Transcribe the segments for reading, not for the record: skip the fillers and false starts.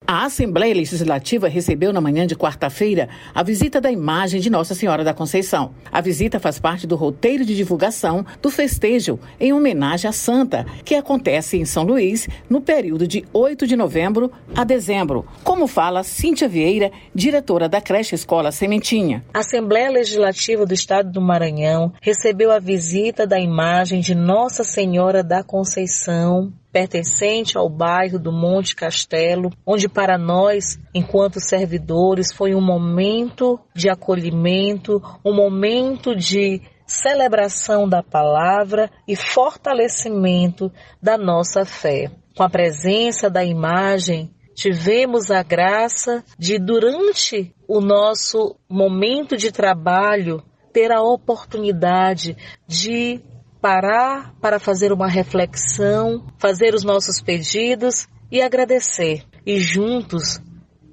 A Assembleia Legislativa recebeu na manhã de quarta-feira a visita da imagem de Nossa Senhora da Conceição. A visita faz parte do roteiro de divulgação do festejo em homenagem à Santa, que acontece em São Luís no período de 8 de novembro a dezembro, como fala Cíntia Vieira, diretora da creche Escola Sementinha. A Assembleia Legislativa do Estado do Maranhão recebeu a visita da imagem de Nossa Senhora da Conceição, pertencente ao bairro do Monte Castelo, onde para nós, enquanto servidores, foi um momento de acolhimento, um momento de celebração da palavra e fortalecimento da nossa fé. Com a presença da imagem, tivemos a graça de, durante o nosso momento de trabalho, ter a oportunidade de parar para fazer uma reflexão, fazer os nossos pedidos e agradecer. E juntos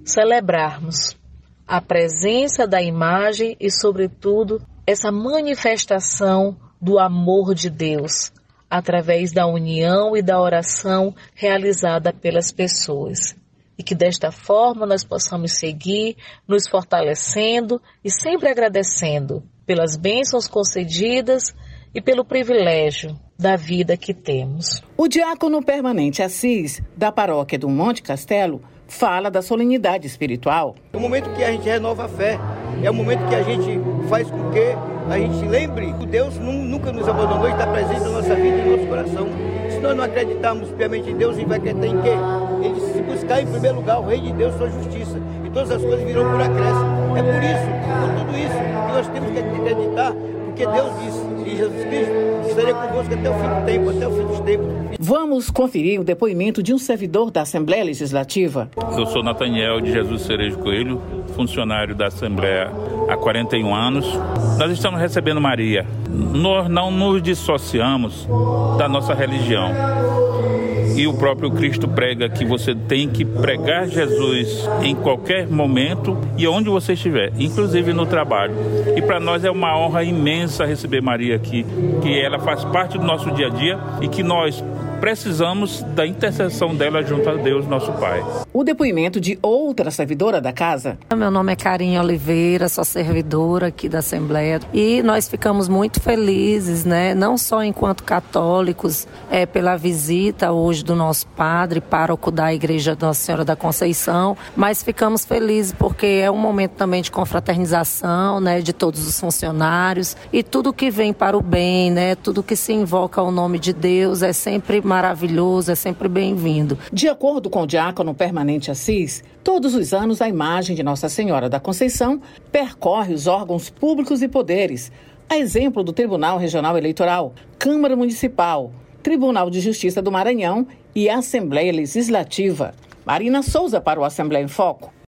celebrarmos a presença da imagem e, sobretudo, essa manifestação do amor de Deus, através da união e da oração realizada pelas pessoas. E que desta forma nós possamos seguir nos fortalecendo e sempre agradecendo pelas bênçãos concedidas e pelo privilégio da vida que temos. O diácono permanente Assis, da paróquia do Monte Castelo, fala da solenidade espiritual. É o momento que a gente renova a fé, é o momento que a gente faz com que a gente lembre que Deus nunca nos abandonou e está presente na nossa vida e no nosso coração. Se nós não acreditarmos piamente em Deus, a gente vai acreditar em quê? Ele se buscar em primeiro lugar o Rei de Deus, sua justiça, e todas as coisas virão por acréscimo. É por isso, por tudo isso, que nós temos que acreditar, porque Deus disse, e Jesus Cristo estaria convosco até o fim do tempo, até o fim dos tempos. Vamos conferir o depoimento de um servidor da Assembleia Legislativa. Eu sou Nathaniel de Jesus Cerejo Coelho, funcionário da Assembleia há 41 anos. Nós estamos recebendo Maria. Nós não nos dissociamos da nossa religião. E o próprio Cristo prega que você tem que pregar Jesus em qualquer momento e onde você estiver, inclusive no trabalho. E para nós é uma honra imensa receber Maria aqui, que ela faz parte do nosso dia a dia e que nós precisamos da intercessão dela junto a Deus, nosso Pai. O depoimento de outra servidora da casa. Meu nome é Carinha Oliveira, sou servidora aqui da Assembleia e nós ficamos muito felizes, né? Não só enquanto católicos, pela visita hoje do nosso padre, pároco da Igreja Nossa Senhora da Conceição, mas ficamos felizes porque é um momento também de confraternização, né? De todos os funcionários e tudo que vem para o bem, né? Tudo que se invoca ao nome de Deus é sempre maravilhoso, é sempre bem-vindo. De acordo com o diácono permanente Assis, todos os anos a imagem de Nossa Senhora da Conceição percorre os órgãos públicos e poderes, a exemplo do Tribunal Regional Eleitoral, Câmara Municipal, Tribunal de Justiça do Maranhão e Assembleia Legislativa. Marina Souza para o Assembleia em Foco.